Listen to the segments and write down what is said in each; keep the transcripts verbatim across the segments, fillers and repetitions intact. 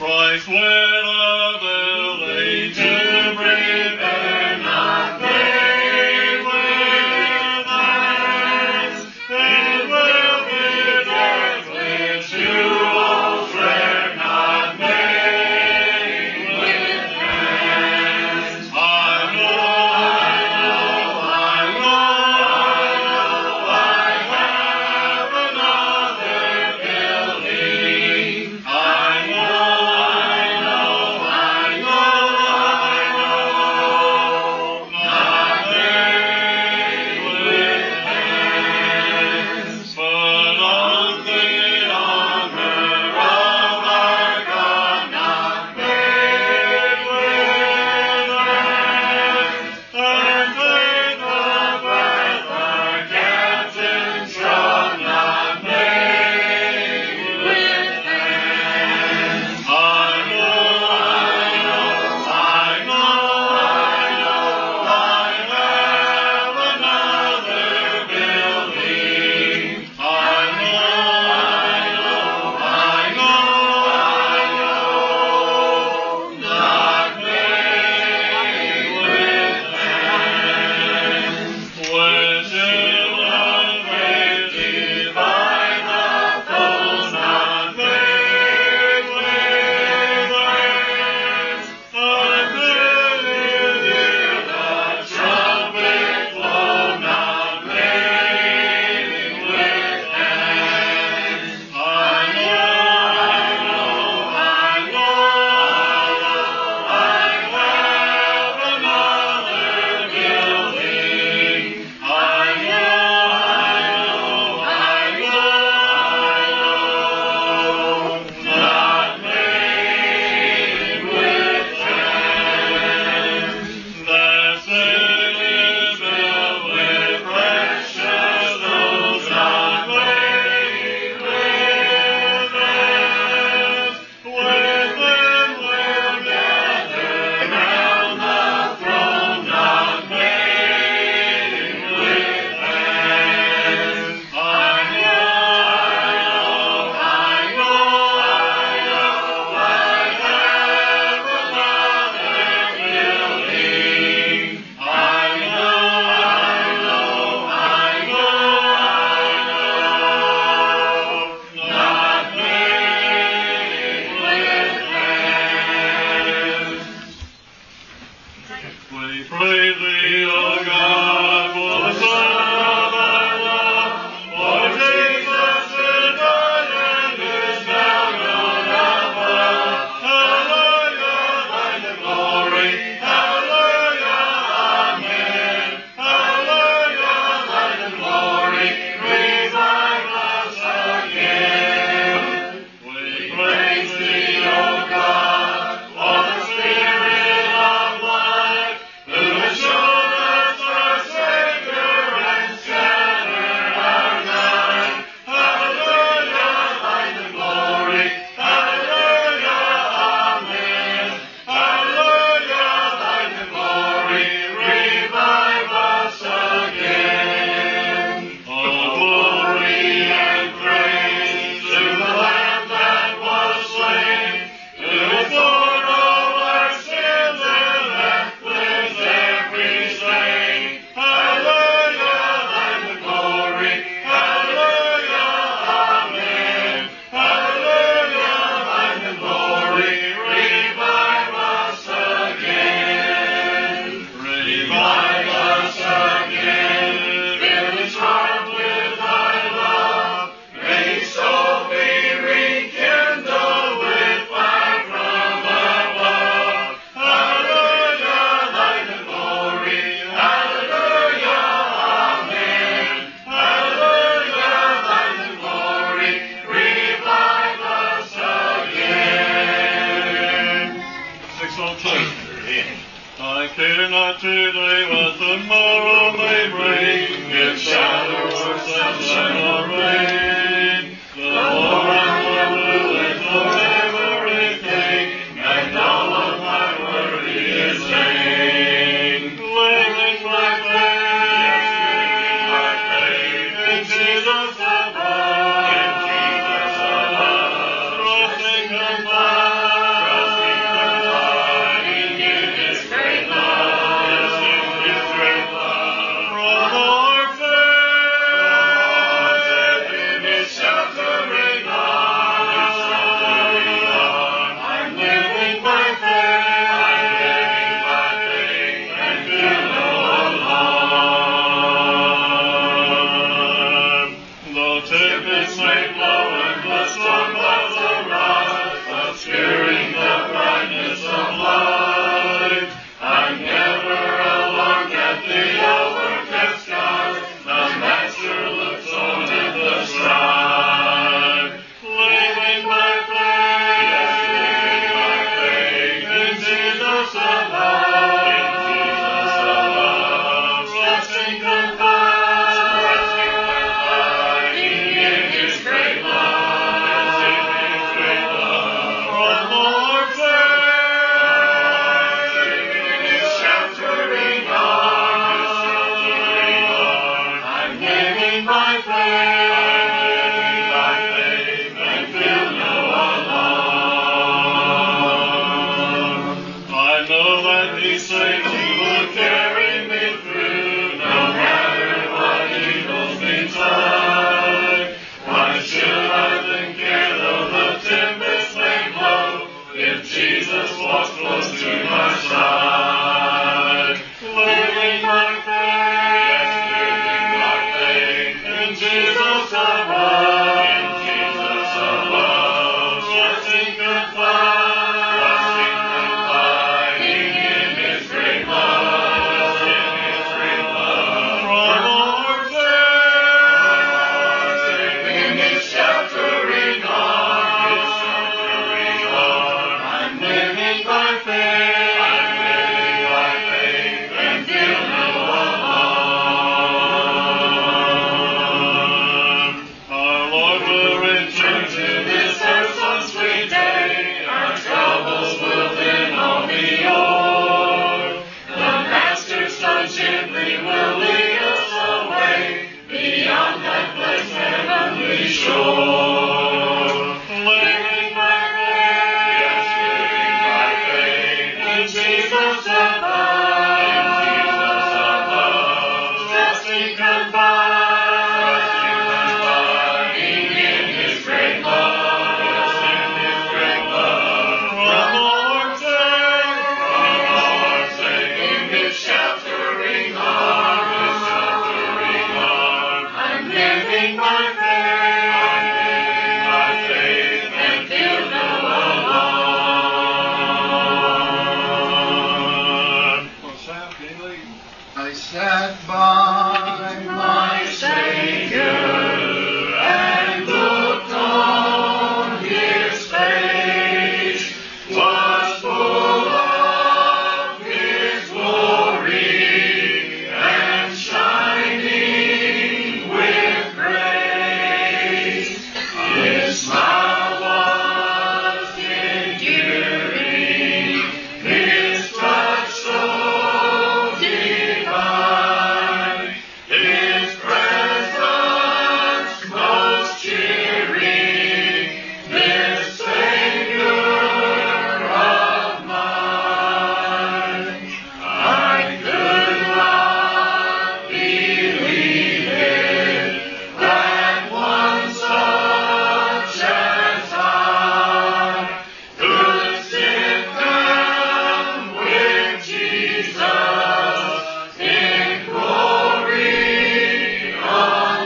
Christ went a building to prepare not made with hands. It will be death which you all tread not made with hands. I know, I know, I know, I have another building. I know, I know, I know, I know, not made with hands, but on the honor of our God, not made with hands, and take the breath our captain strong, not made with hands. I know, I know, I know, I know, I have another building. I know, I know, I know, I know, not made with hands. Where children faith divide the foes, not made with hands. Until you hear the trumpet blow, not made with hands. I know, I know, I know, I have another building. I know, I know, I know, not made with hands. The city is built with precious stones, not made with hands. With them will gather round the throne, not made with hands. I know, I know, I know, I have another building. I know, I know, I know, I know, not made with hands. We praise thee, O God, for the Son of thy love, for Jesus who died and is now gone above. Hallelujah, thine the glory. Hallelujah, amen. Hallelujah, thine the glory. Revive us again. We praise thee, O God, for the Spirit of life, who has shown us our Savior and shattered our night. Hallelujah, thine the glory. Hallelujah, amen. Hallelujah, thine the glory. Revive us again. Oh, glory and praise to the Lamb that was slain, who bore all our sins and hath cleansed every stain. Hallelujah, thine the glory. Hallelujah, amen. Hallelujah, thine the glory. Revive us again. Revive us again. Fill each heart with thy love. May each soul be rekindled with fire from above. Hallelujah, thine the glory. Hallelujah, amen. Hallelujah, thine the glory. Revive us again. six oh two. I care not today what tomorrow may bring, if shadow or sunshine or rain. The Lord will for everything, and all of my word is vain. Living by faith, in Jesus above, in Jesus above, trusting and He's safe, He will carry me through, no matter what evils betide. Why should I then care though the tempest may blow, if Jesus walks close to my side? Living by faith, yes, living by faith, in Jesus above, in Jesus above, trusting good fight, trusting good fighting in His great love, in His great love. From our faith, in His sheltering arms, His sheltering arms, I'm living by faith, I'm living by faith, and feel no alarm. Our Lord will return to this earth one sweet day. Our troubles will then all be o'er. The Master's Son gently will lead us away beyond that blessed heavenly shore. Living by faith, yes, living by faith, in Jesus above, in Jesus above, trusting confiding, trusting confiding in His great love, yes, in His great love. From Lord's sake, from Lord's sake, in His sheltering arm, His sheltering arm, I'm living by faith, I'm living by faith, and feel no alarm. What's that, King Lee? I sat by my Savior and looked on His face, was full of His glory and shining with grace. His smile was enduring, His touch so divine, His presence most cheering, this Savior of mine. I could not believe it, that one such as I could sit down with Jesus in glory on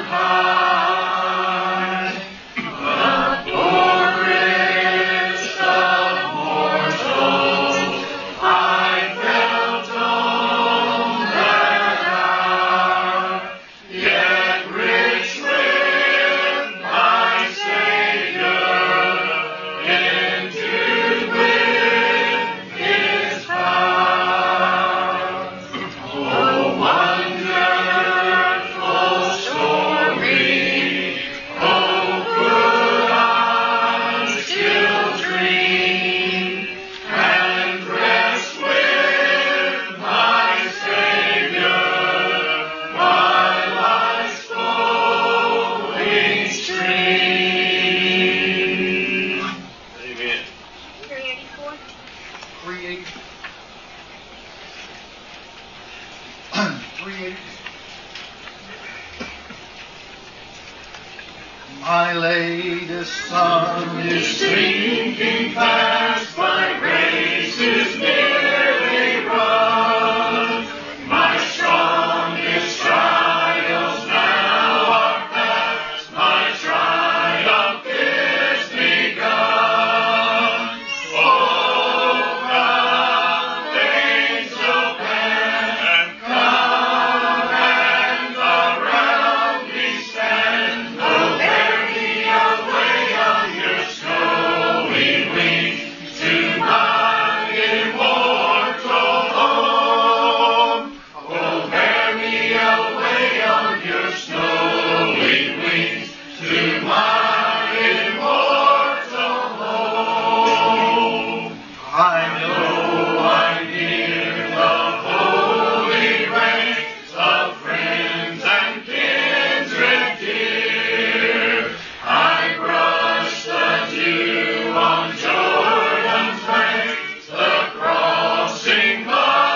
high. The poorest of mortals, I felt on that hour, yet rich with my Savior, endued with His power. Oh, wonderful story, oh, could I still dream and rest with my Savior by life's flowing stream. Amen. three eighty-four. three eighty. three eighty. My latest sun is sinking fast, my race is nearly run. My strongest trials now are past, my triumph is begun. Oh, come, angel band, and come and around me stand. Oh, bear me away on your snowy wings to my immortal home. Oh, bear me away on your snowy wings to my immortal home. I know I'm near the holy ranks of friends and kindred dear. I brush the dew on Jordan's banks, the crossing by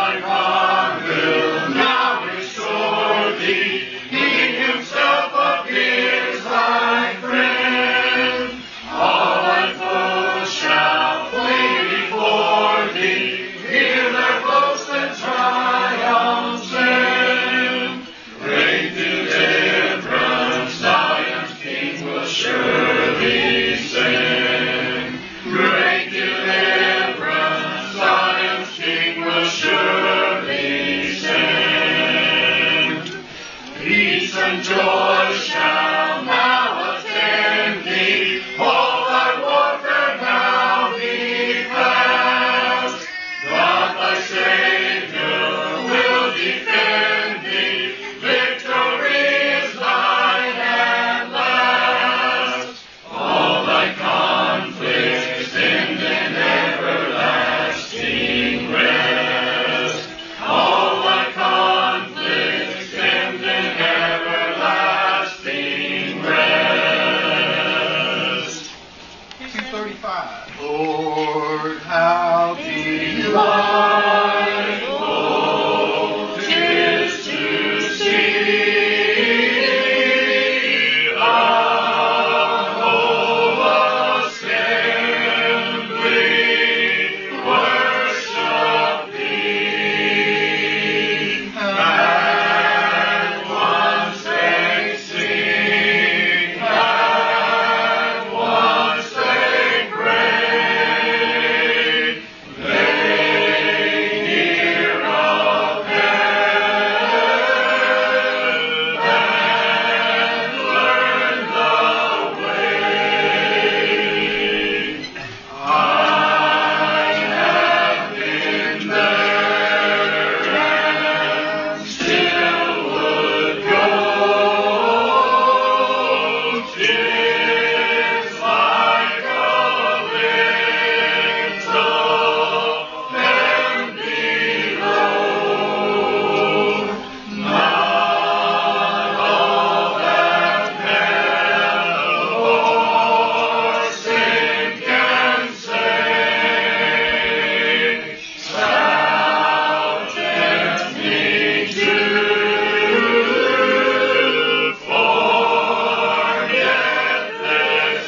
thy God will now restore thee. He himself appears thy friend. All thy foes shall flee before thee. Hear their boast and triumph sing. Great deliverance, Zion's King will surely send. Great deliverance, Zion's King will surely send. Peace and joy shall now attend thee. All thy warfare now be past. God thy Savior will defend thee. Victory is thine at last. All thy conflicts end in everlasting rest. All thy conflicts end in everlasting rest. two thirty-five. Lord, how delightful 'tis to see a whole assembly worship thee. At once they sing, at once they pray. They hear of heaven and learn the way. I have been there and still would go. 'Tis like a little man below. Not all that hell or sin can say shall tempt me to forget this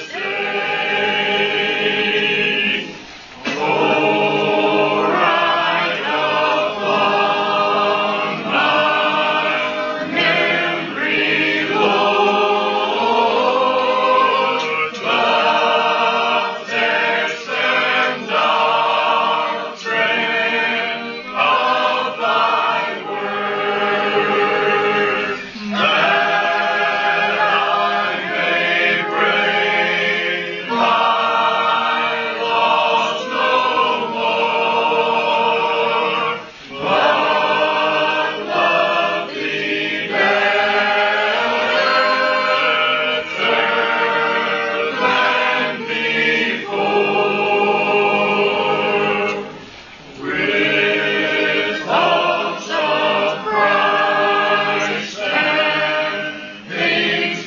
day. Oh, ride upon my memory, Lord, the text and doctrine of thy word, that I may break my laws no more, but love thee better than before. With hopes of Christ and things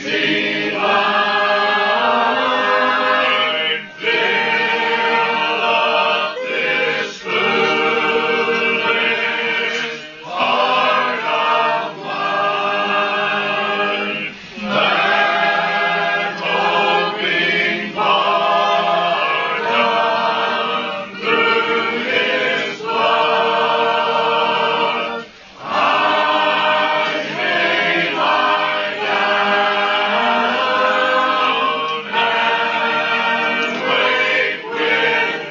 divine, fill up this foolish heart of mine, that hoping pardon through his blood, I may lie down and wake with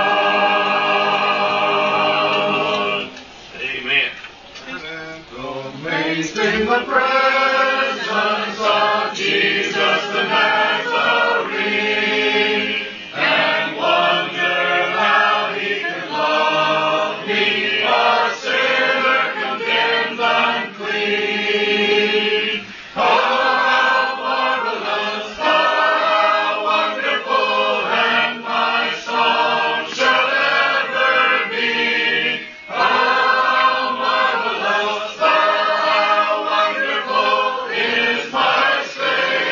God. Amen. Amazed in the presence of Jesus the Nazarene, and wonder how he could love me, a sinner condemned unclean. Oh, how marvelous, how wonderful, and my song shall ever be. How marvelous, how wonderful is my Savior.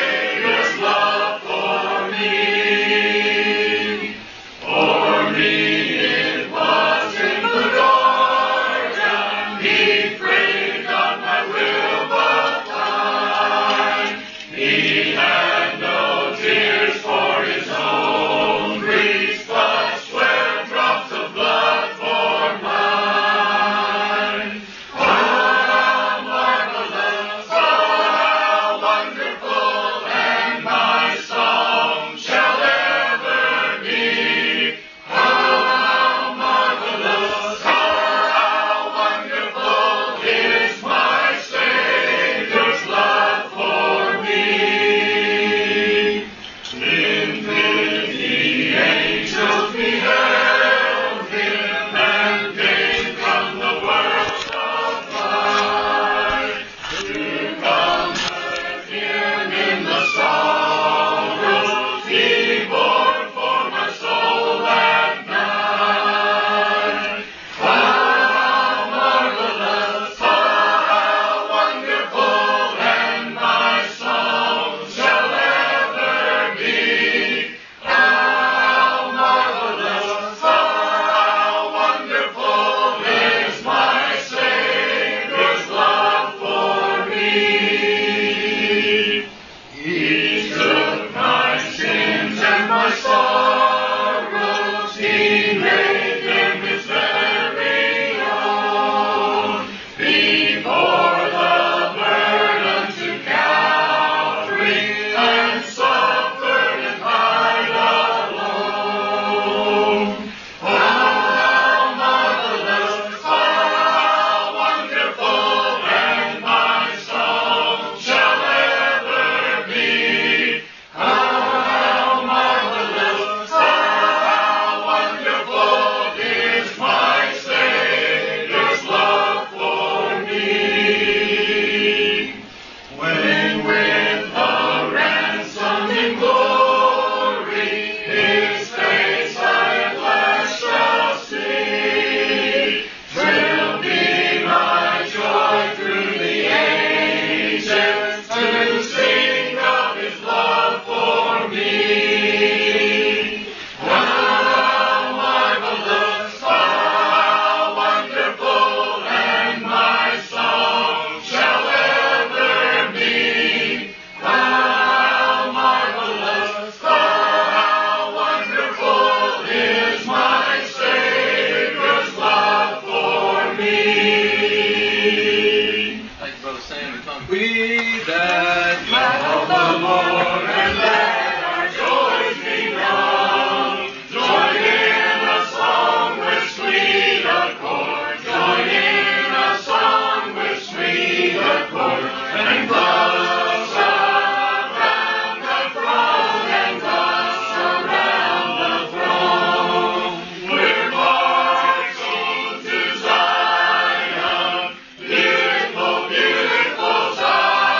We that Love the Lord and let our joys be known. Join in a song with sweet accord. Join in a song with sweet accord. And thus around the throne, and thus around the throne. We're marching to Zion, beautiful, beautiful Zion.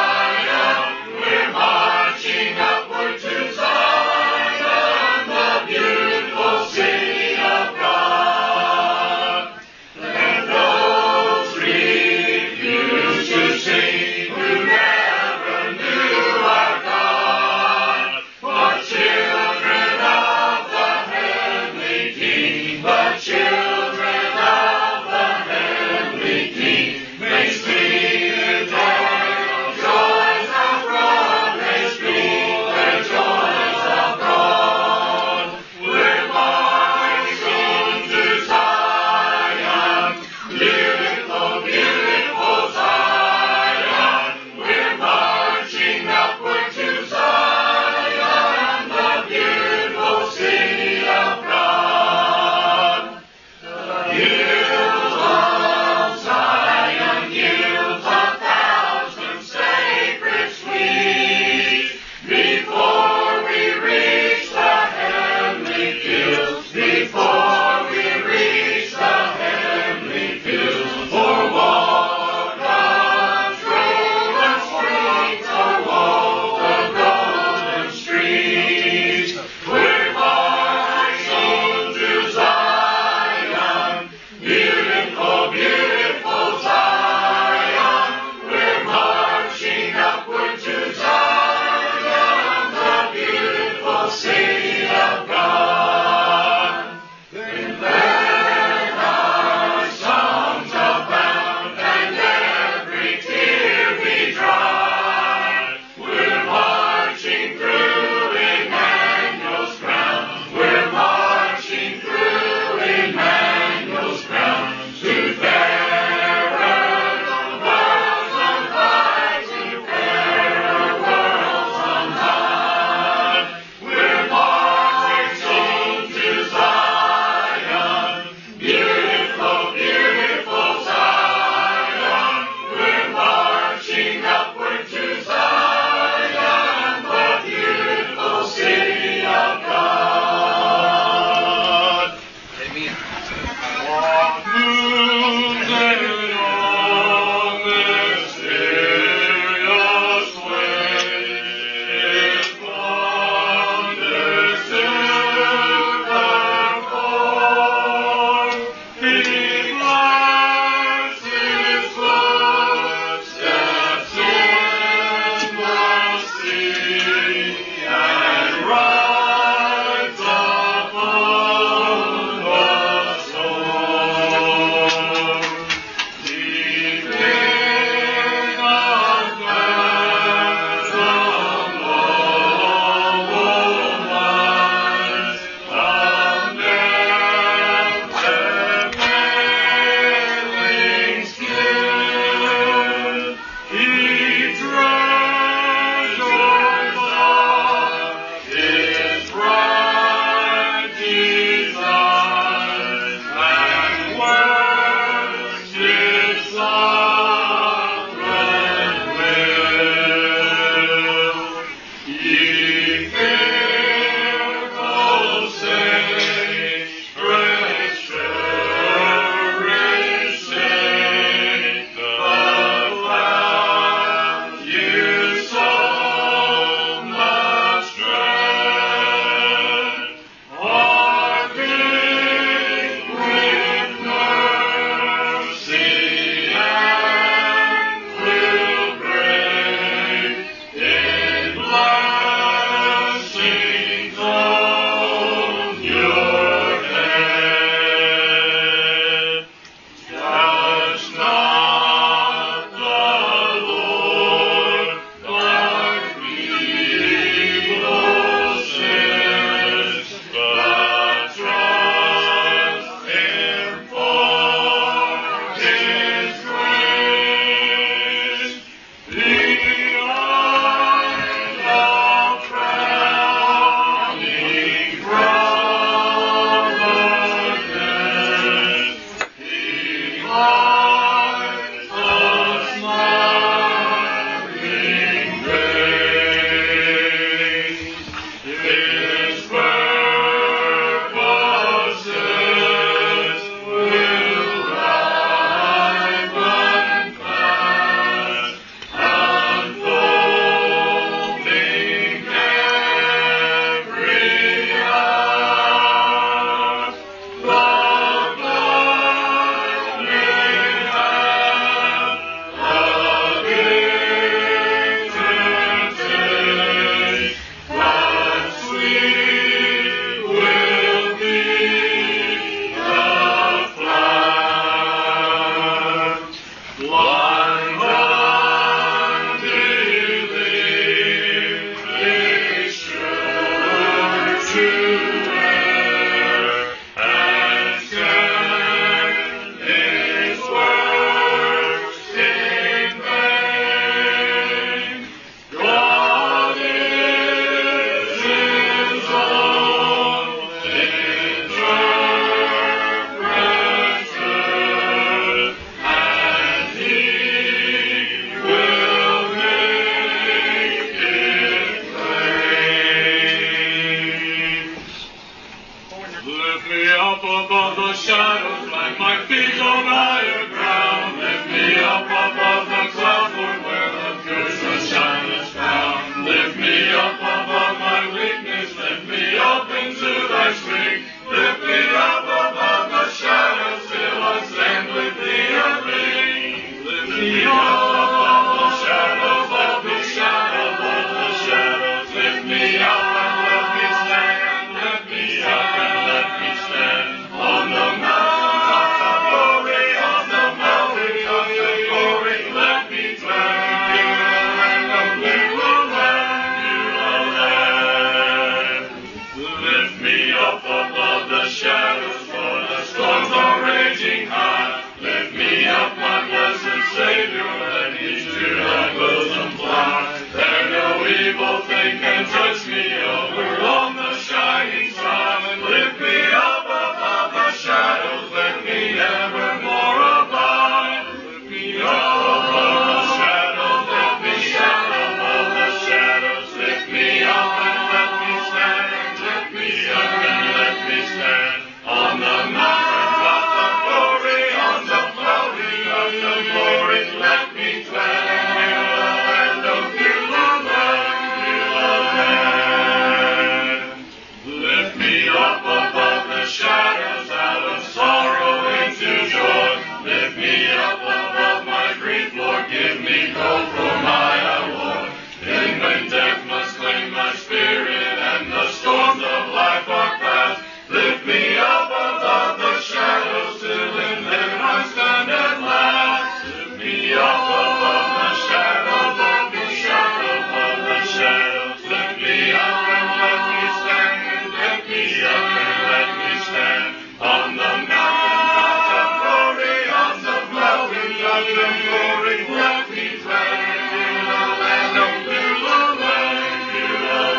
me up above the shadows, above the shadows, above the shadows. Lift me up and let me stand. Lift me up and let me stand on the mountains of glory, on the mountains of glory. Let me dwell in the land of little land, little land. Lift me up above the shadows, for the storms are raging high. Lift me up, my blessed Savior, let me to thy bosom fly. There no evil thing can touch me over on the shining sun. Lift me up above the shadows, let me evermore abide. Lift me up above the shadows, let me stand above the shadows. Lift me up and let me stand. Lift me up and let me stand on the mountains of the glory, on the mountains of the glory. Let me dwell in the land of Beulah land, Beulah land. Lift me up above the shadows, out of sorrow into joy. Lift me up above my grief, Lord, give me hope for my alloy. And when death must claim my spirit and the storms of life are past, lift me up above the shadows till in them I stand at last. Lift me up above the shadows, above the shadows, above the shadows. Lift me up and let me stand. Lift me up and let me stand on the mountains of glory, on the mountains of the glory. Let me dwell in the land of Beulah land, Beulah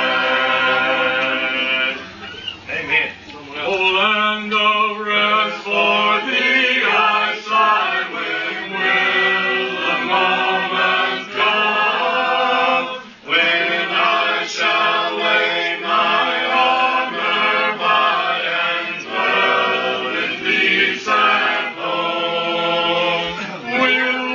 land. Amen. O land of rest for thee I sigh, when will the moment come when I shall lay my armor by and dwell in peace at home? Will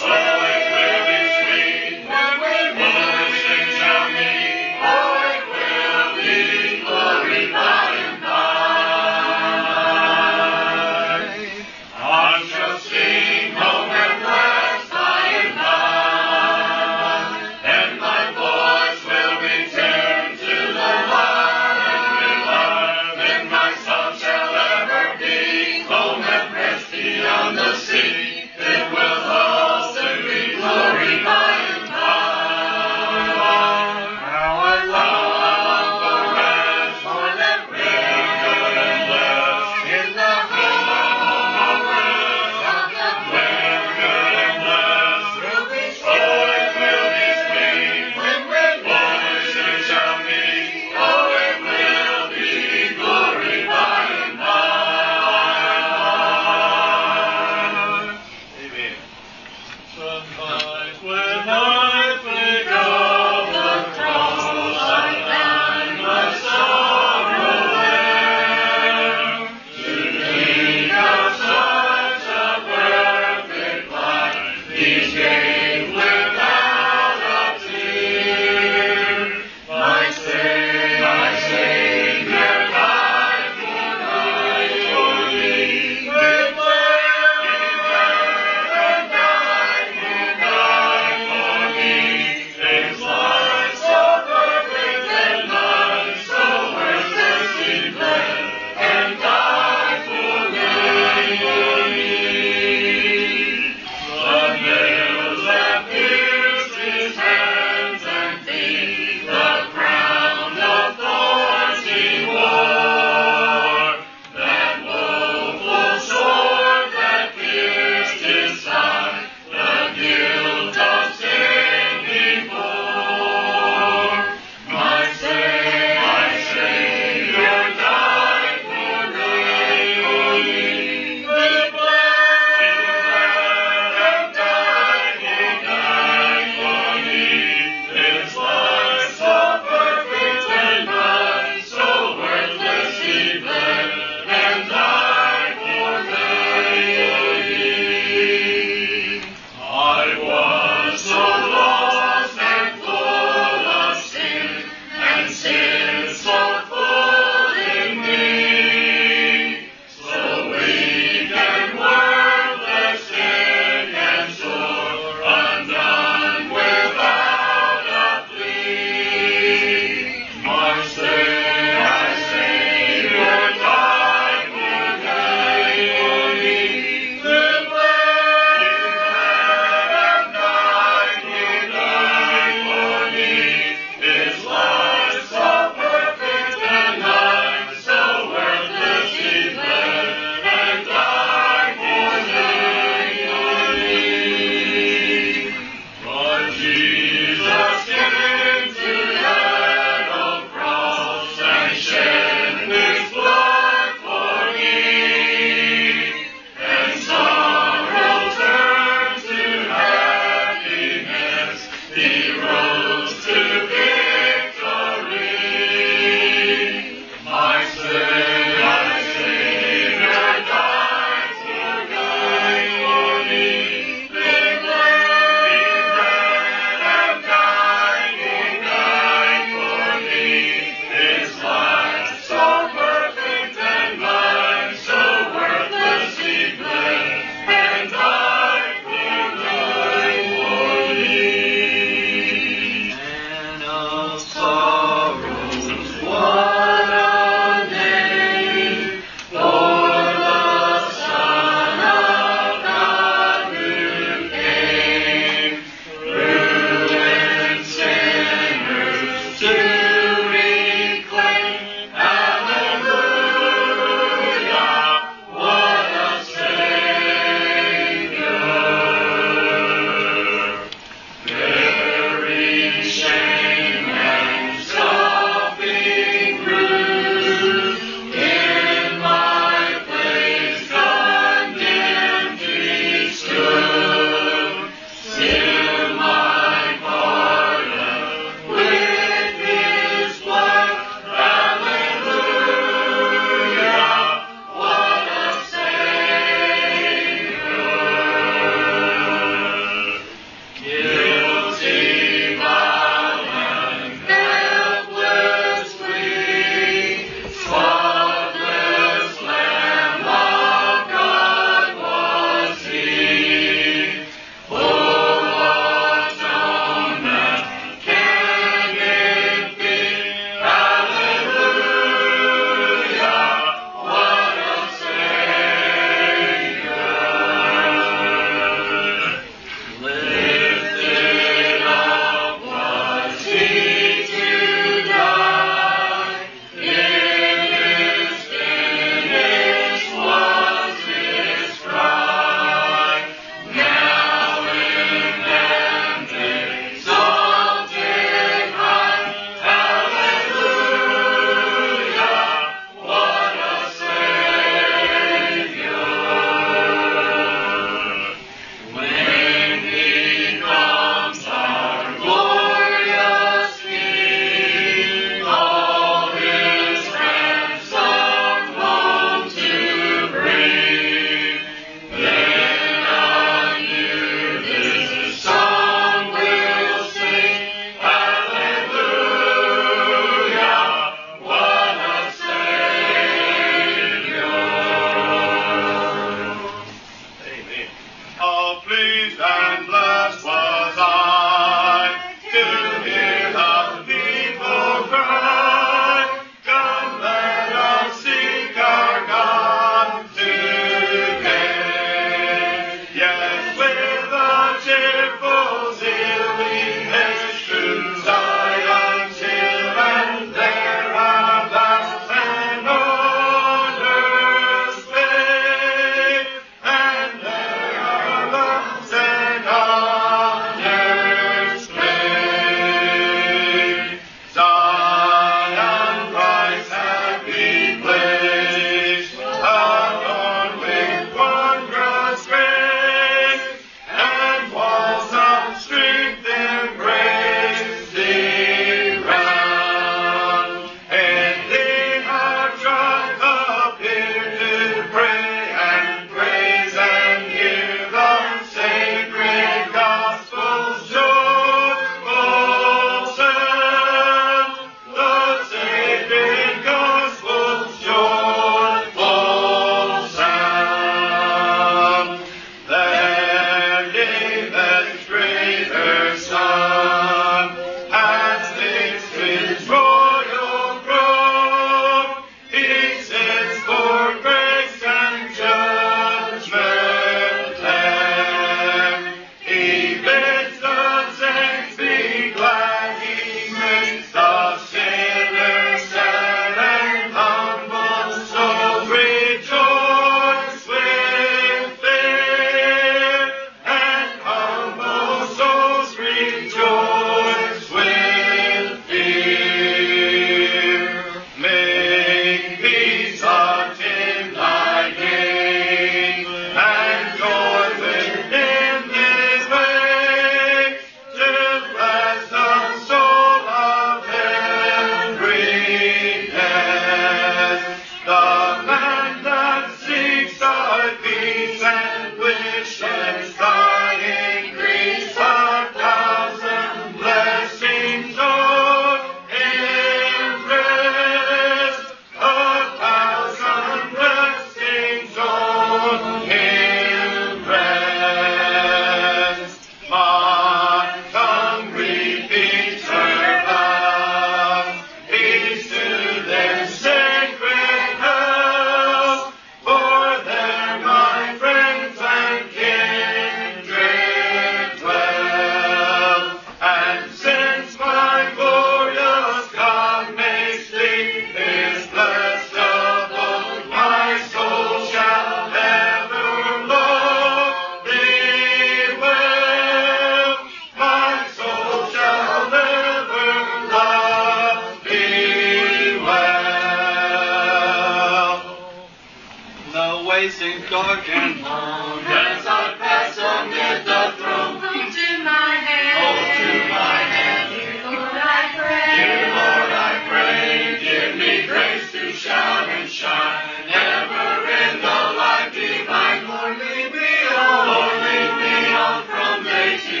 seems dark and long As I pass amid the throne, Hold to my hand. hold to my hand. Dear Lord, I pray. Dear Lord, I pray, give me grace to shout and shine, ever in the light divine. Lord, lead me on, Lord, lead me on from day to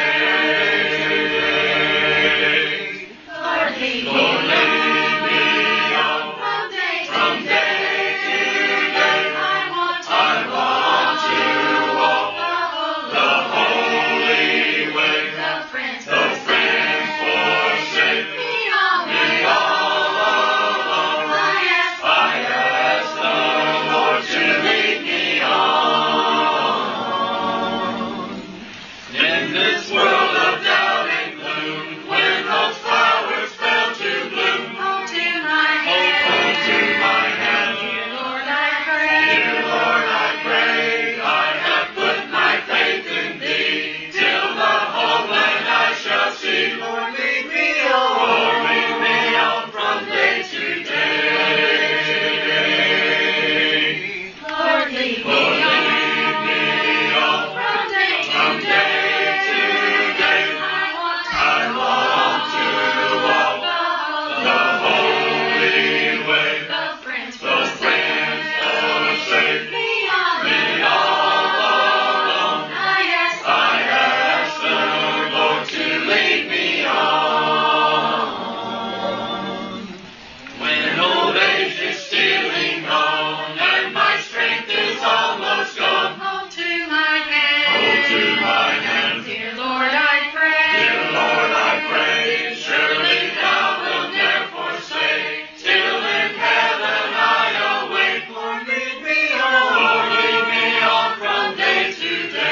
day. Lord, lead me Lord, lead me on from day to from day. day to day. I want to I want to walk the the holy holy way. The friends The friends forsake me all me all alone. I ask I ask the Lord to lead me on. In this world of doubt and gloom, when hope's flowers fail to bloom, hold to my hand. hold to my hand. Dear Lord, I pray. Dear Lord, I pray, I have put my faith in Thee, till the homeland I shall see. Lord, lead me on, Lord, lead me on from day to day. Lord, lead me Lord, on. lead me on From day to from day to day. I want to I want to walk the holy way. The friends The friends forsake me all me all alone. I ask I ask the Lord to lead me on. When old age is stealing on and my strength is almost gone, hold to my hand. hold to my hand. Dear Lord, I pray. Dear Lord, I pray, surely Thou wilt never forsake. Till in heaven I await. Lord, lead me on, Lord, lead me on from day to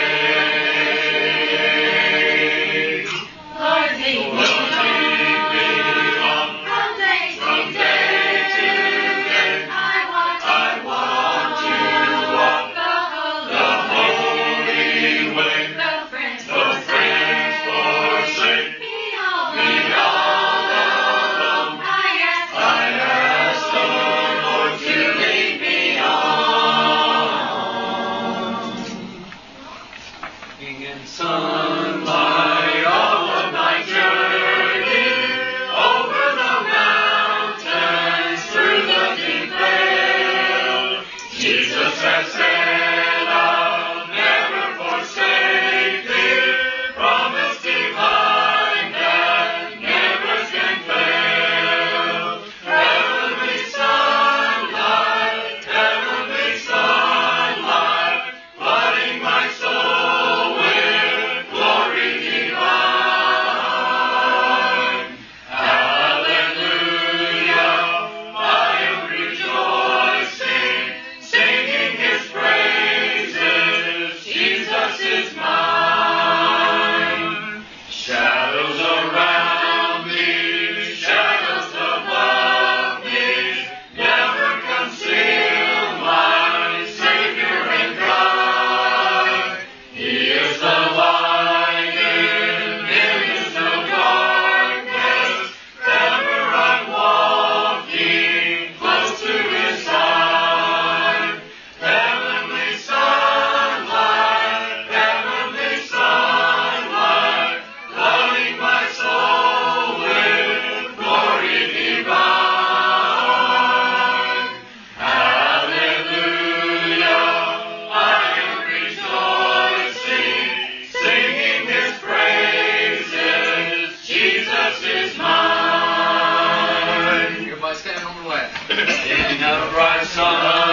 day. Lord, lead me Lord, lead me on from day to from day to day. I want to I want to walk the the holy holy way. The friends The friends forsake me all me all alone. I ask I ask the Lord to lead me on. In sunlight all of my journey, over the mountains, through the deep vale, Jesus has said, I'll never forsake thee. Promise divine that never can fail. Heavenly sunlight, heavenly sunlight, flooding my soul with glory divine. Hallelujah, I am rejoicing, singing His praises. Jesus is mine. Shadows around me, shadows above me, never conceal my Savior and guide. He is the light in midst of darkness. Ever I'm walking close to His side. Heavenly sunlight, heavenly sunlight, flooding my soul with glory divine. Hallelujah, I am rejoicing, singing His praises. Jesus is mine. Everybody stand on the left. In a bright sun.